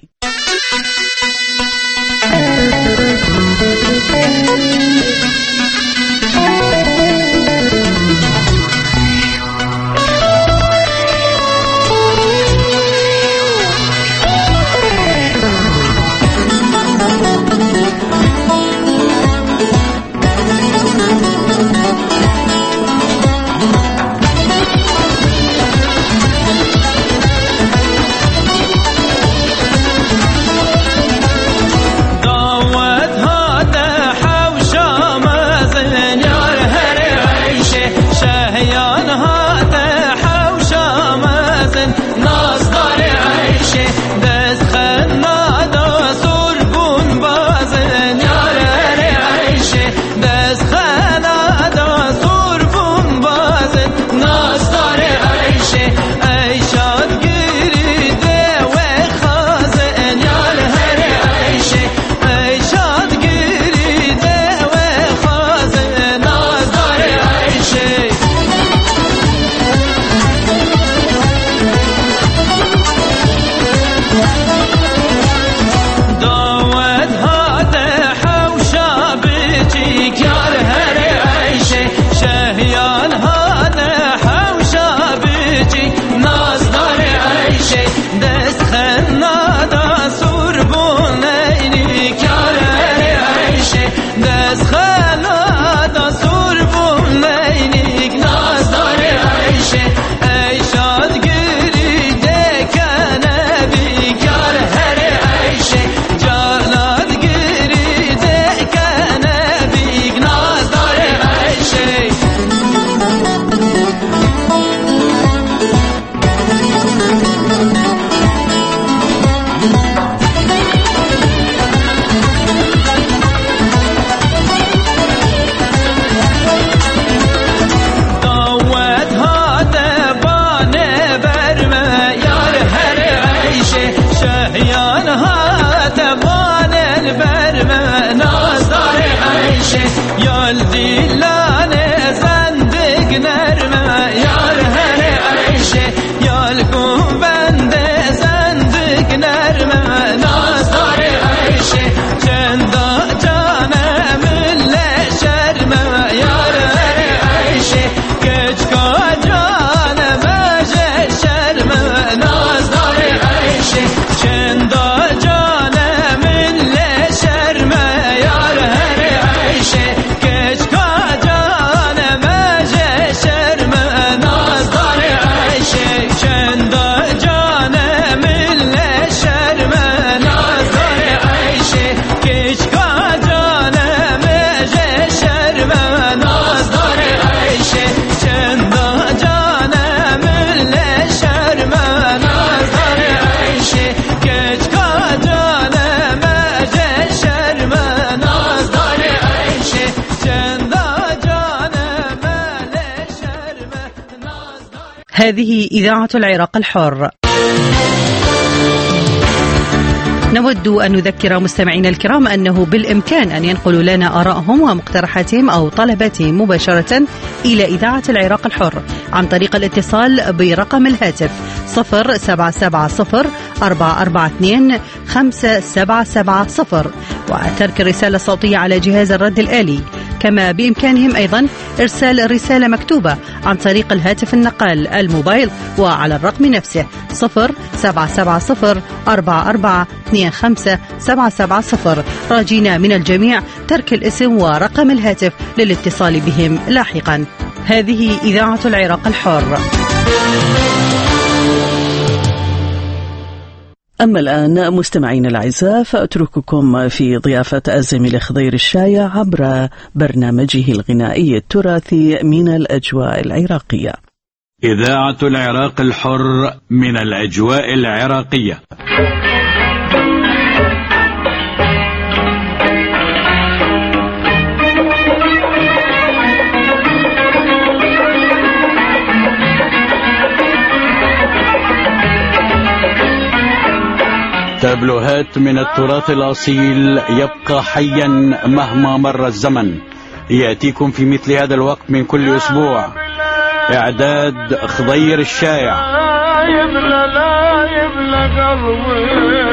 هذه إذاعة العراق الحر. نود أن نذكر مستمعينا الكرام أنه بالإمكان أن ينقلوا لنا آرائهم ومقترحاتهم أو طلباتهم مباشرة إلى إذاعة العراق الحر عن طريق الاتصال برقم الهاتف صفر سبعة سبعة صفر أربعة أربعة اثنين خمسة سبعة سبعة صفر وترك الرسالة الصوتية على جهاز الرد الآلي. كما بإمكانهم أيضا إرسال رسالة مكتوبة عن طريق الهاتف النقال الموبايل وعلى الرقم نفسه صفر سبعة سبعة صفر أربعة أربعة اثنين خمسة سبعة سبعة صفر، راجينا من الجميع ترك الاسم ورقم الهاتف للاتصال بهم لاحقا. هذه إذاعة العراق الحر. أما الآن مستمعين الأعزاء، فأترككم في ضيافة الزميل خضير الشايع عبر برنامجه الغنائي التراثي من الأجواء العراقية. إذاعة العراق الحر من الأجواء العراقية. تابلوهات من التراث الأصيل يبقى حيا مهما مر الزمن، يأتيكم في مثل هذا الوقت من كل أسبوع. إعداد خضير الشايع. لا يبلى لا يبلى قلبي.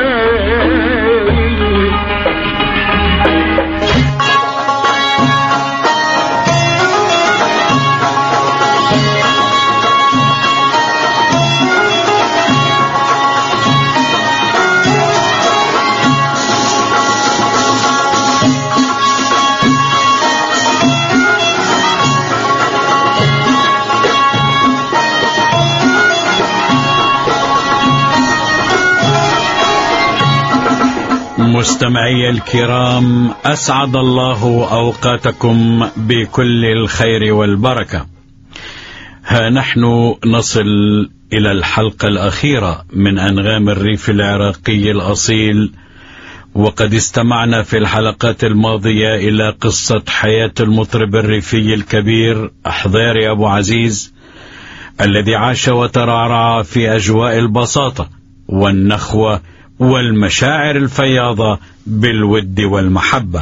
مستمعي الكرام، أسعد الله أوقاتكم بكل الخير والبركة. ها نحن نصل إلى الحلقة الأخيرة من أنغام الريف العراقي الأصيل، وقد استمعنا في الحلقات الماضية إلى قصة حياة المطرب الريفي الكبير حضيري أبو عزيز، الذي عاش وترعرع في أجواء البساطة والنخوة والمشاعر الفياضة بالود والمحبة.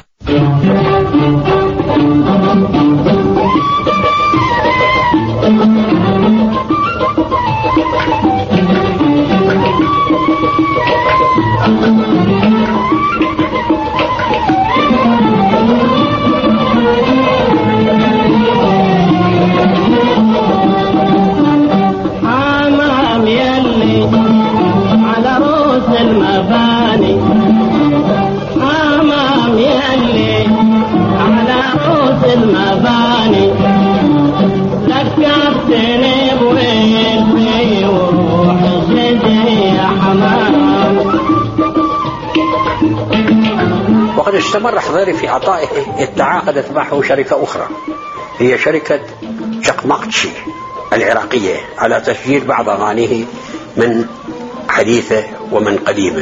وقد استمر حضيري في عطائه، تعاقدت معه شركة أخرى هي شركة شقمقتشي العراقية على تسجيل بعض أغانيه من حديثة ومن قديمة،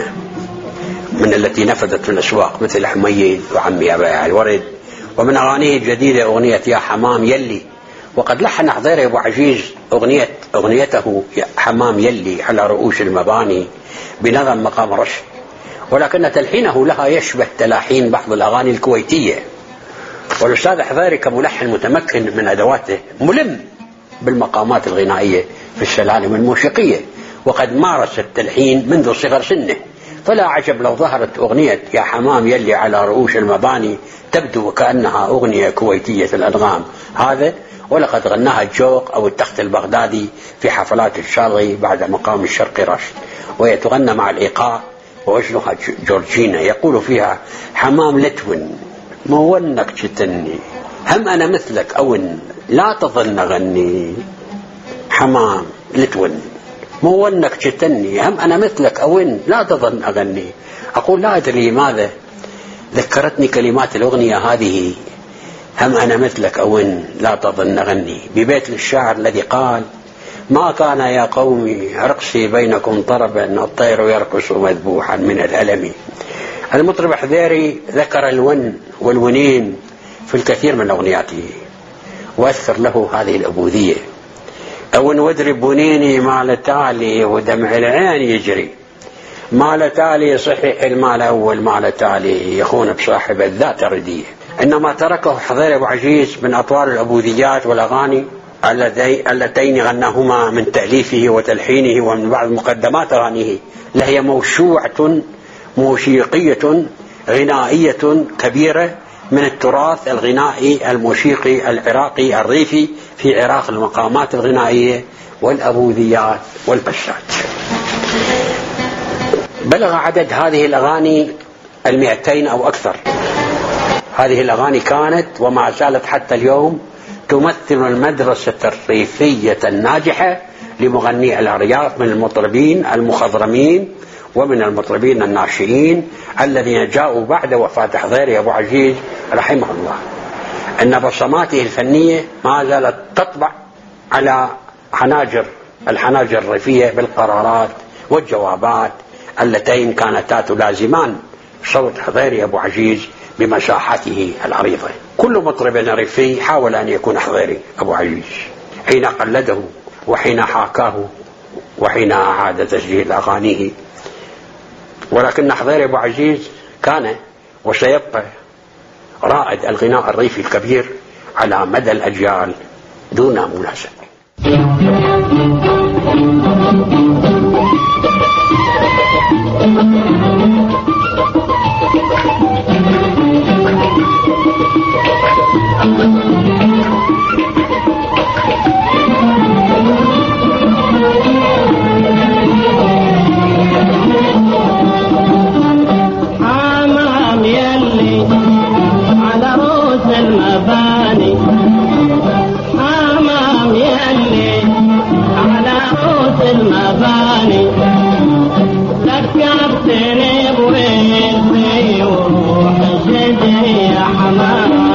من التي نفذت في الأسواق مثل حميد وعمي أبا الورد، ومن أغانيه الجديدة أغنية يا حمام يلي. وقد لحن حضيري أبو عزيز أغنية أغنيته يا حمام يلي على رؤوس المباني بنغم مقام رشد، ولكن تلحينه لها يشبه تلاحين بعض الأغاني الكويتية. والأستاذ حضيري كملحن متمكن من أدواته ملم بالمقامات الغنائية في السلالم الموسيقية، وقد مارس التلحين منذ صغر سنه، فلا عجب لو ظهرت أغنية يا حمام يلي على رؤوس المباني تبدو وكأنها أغنية كويتية الأنغام. هذا ولقد غناها الجوق أو التخت البغدادي في حفلات الشاغي بعد مقام الشرقي رشد، وهي تغنى مع الإيقاع ووجنها جورجينا يقول فيها حمام لتون مونك تتني هم أنا مثلك أون لا تظن غني. حمام لتون مونك تتني هم أنا مثلك أون لا تظن أغني. أقول لا أدري لماذا ذكرتني كلمات الأغنية هذه هم أنا مثلك أون لا تظن أغني ببيت الشاعر الذي قال ما كان يا قومي رقصي بينكم طربا الطير يرقص مذبوحا من الألم. المطرب حضيري ذكر الون والونين في الكثير من أغنياته، وأذكر له هذه الأبوذية أون واضرب بنيني مال تالي ودمع العين يجري مال تالي صحيح المال أول مال تالي يخون بصاحب الذات رديه. إنما تركه حضيري أبو عزيز من أطوار الأبوذيات والأغاني اللتين غناهما من تأليفه وتلحينه ومن بعض مقدمات أغانيه لهي موسوعة موسيقية غنائية كبيرة من التراث الغنائي الموسيقي العراقي الريفي في عراق المقامات الغنائية والأبوذيات والبشات. بلغ عدد هذه الأغاني المئتين أو أكثر. هذه الأغاني كانت وما زالت حتى اليوم تمثل المدرسة الريفية الناجحة لمغني الأرياف من المطربين المخضرمين ومن المطربين الناشئين الذين جاءوا بعد وفاة حضيري أبو عزيز رحمه الله. أن بصماته الفنية ما زالت تطبع على حناجر الحناجر الريفية بالقرارات والجوابات اللتين كانتا تلازمان صوت حضيري أبو عزيز بمساحته العريضة. كل مطرب ريفي حاول أن يكون حضيري أبو عزيز حين قلده وحين حاكاه وحين أعاد تسجيل أغانيه ولكن حضير أبو عزيز كان وسيبقى رائد الغناء الريفي الكبير على مدى الأجيال دون منازع. حمام يلي على رؤوس المباني، حمام يلي على رؤوس المباني، ذكرتني بويلي وروح شدي يا حمام.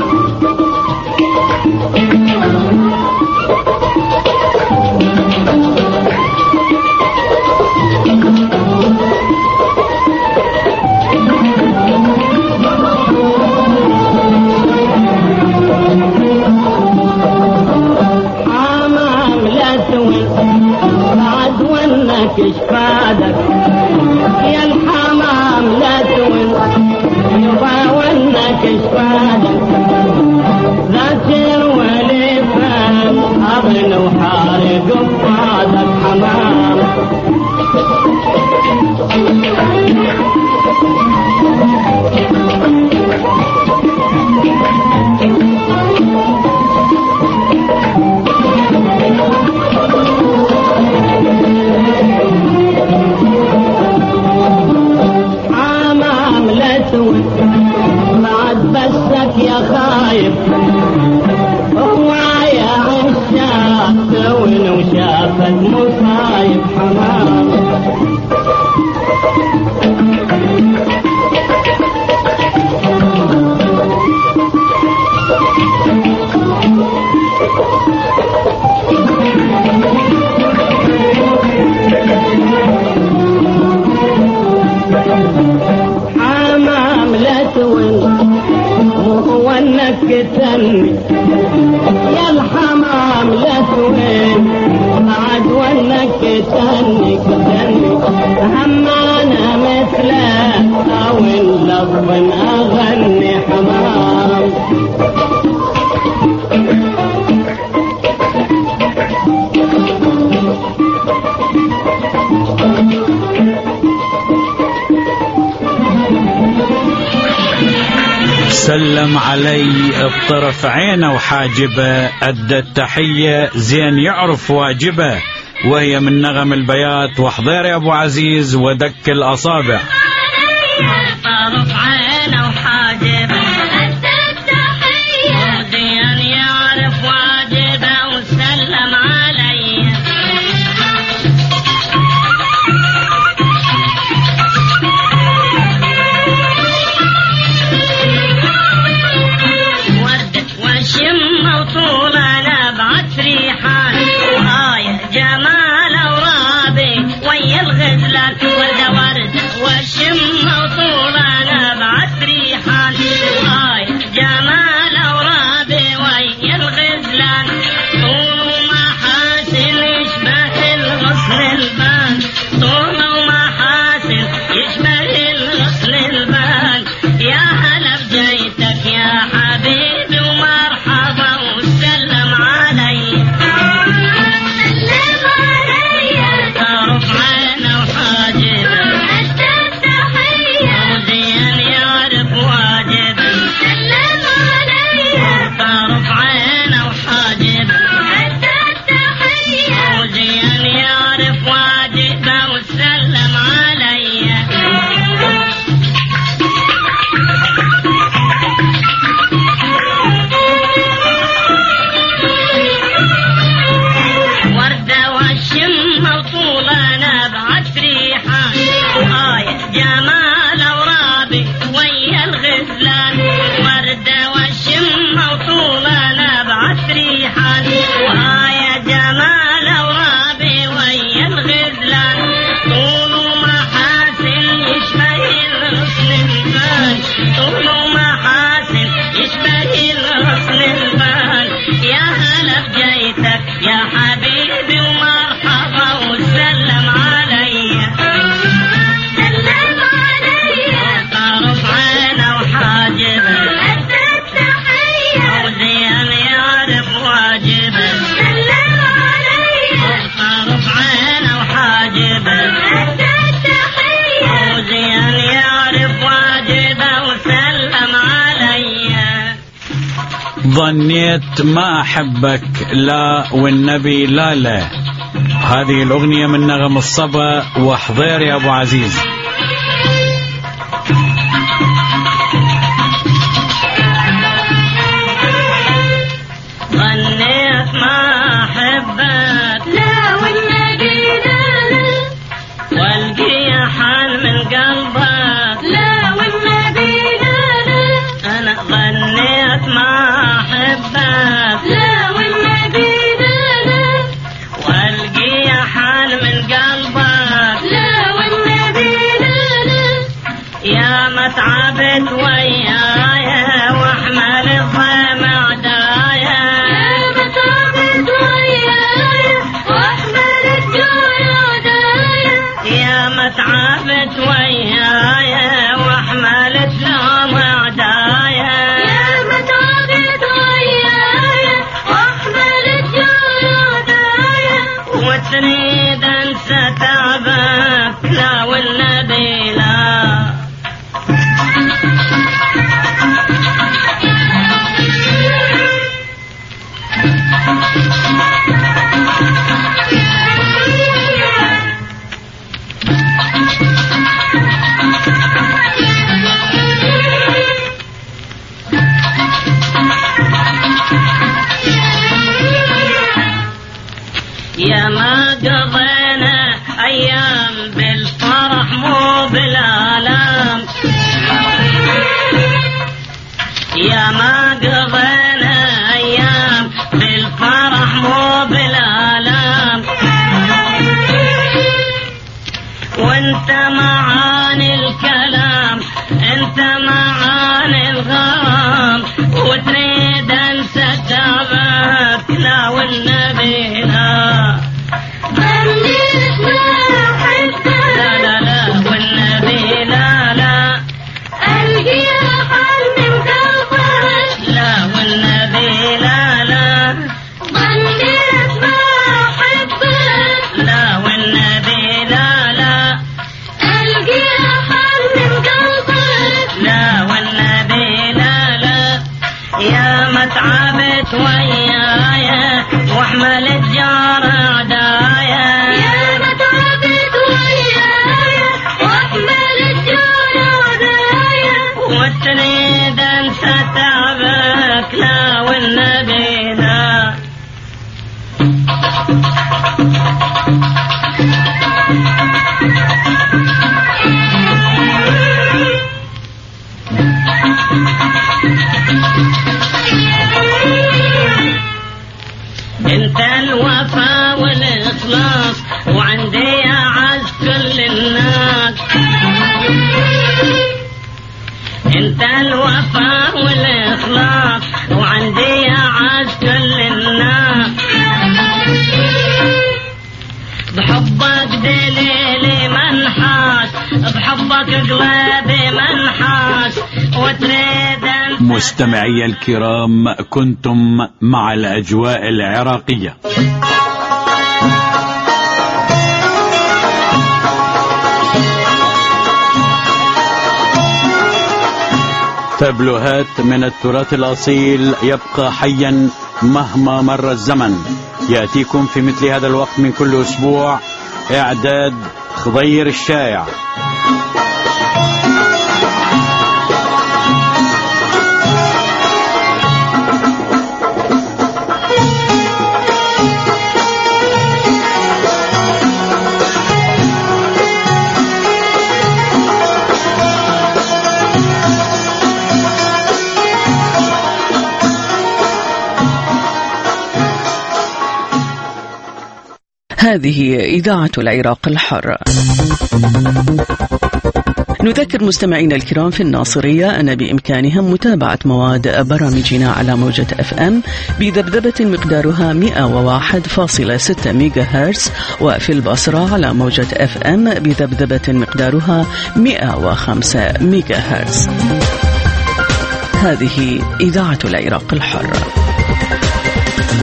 كشفادك يا الحمام لا تون يبا ونا كشفادك لا تير ولي فهم أغنى وحارق بفادك حمام. بعد بسك يا خايف هو يا عشاق تون وشافت مصايب حمام. حمام لا تون وهو انك تنمي يا الحمام لا تون بعد وانك تنمي تنمي هم انا مثله او اللفظ اغني حمام. سلم علي بطرف عينه وحاجبه، أدى التحية زين يعرف واجبه، وهي من نغم البيات وحضير يا أبو عزيز ودك الأصابع. طرف عينه وحاجبه أدى التحية زين يعرف واجبه وسلم علي. شم وطول انا بعد ريحان وهاي جمال ورابي ويا الغزلان ورده ورده والشم وطول انا بعد ريحان وهاي جمال ورابي ويا الغزلان طول وما حاسن يشبه الغصن البان طول وما حاسن يشبه الغصن البان. يا هلا بجيتك يا حبيبي ومرحبا وسلم علي. سلم علي طرف عينه وحاجبه أدى التحية وزين يعرف واجبه. سلم علي طرف عينه وحاجبه أدى التحية وزين يعرف واجبه وسلم علي. وردة والشم وطول انا بعد ريحان وهاي جمال ورابي ويا الغزلان وردة والشم وطول انا بعد ريحان وهاي جمال ورابي ويا الغزلان طول وما حاسن يشبه الغصن البان طول وما حاسن يشبه الغصن البان. يا هلا بجيتك يا حبيبي ومرحبا وسلم علي. سلم ظنيت ما أحبك لا والنبي لا لا. هذه الأغنية من نغم الصبا وحضير يا أبو عزيز. ظنيت ما أحبك لا والنبي لا لا، والقي حال من قلبك لا والنبي لا لا. أنا ظنيت ما أحبك لا والنبي لا لا، والقي حال من قلبك لا والنبي لا لا. يا ما تعبت ويايا واحمل الضيم عدايا، يا ما تعبت ويايا واحمل الجوع عدايا، يا ما تعبت ويايا واحملت لهم عدايا، يا ما تعبت ويايا واحملت الجوع عدايا. وتريد انسى تعبك لا والنبي لا. يا ما قضينا أيام بالفرح مو بالآلام، يا ما قضينا أيام بالفرح مو بالآلام. وانت معاني الكلام انت معاني الغرام، وتريد انسى تعبك لا والنبي لا. لا لا لا والنبي لا لا، القي حال من قلبك لا والنبي لا لا. ظنيت ما أحبك لا والنبي لا لا، القي حال من قلبك لا والنبي لا لا. يا ما تعبت ويايا واحملت جار عدايا، يا ما تعبت ويايا واحملت جار عدايا. وتريد انسى تعبك لا والنبي لا. انت الوفا والاخلاص وعندي اعز كل الناس، انت الوفا والاخلاص وعندي اعز كل الناس. بحبك دليلي منحاس، بحبك قلبي منحاس. وتريد مستمعي الكرام، كنتم مع الأجواء العراقية. تابلوهات من التراث الأصيل يبقى حيا مهما مر الزمن، يأتيكم في مثل هذا الوقت من كل أسبوع. إعداد خضير الشايع. هذه إذاعة العراق الحر. نذكر مستمعينا الكرام في الناصرية أن بإمكانهم متابعة مواد برامجنا على موجة أف أم بذبذبة مقدارها مئة وواحد فاصلة ستة ميجا هرتز، وفي البصرة على موجة أف أم بذبذبة مقدارها مئة وخمسة ميجا هرتز. هذه إذاعة العراق الحر.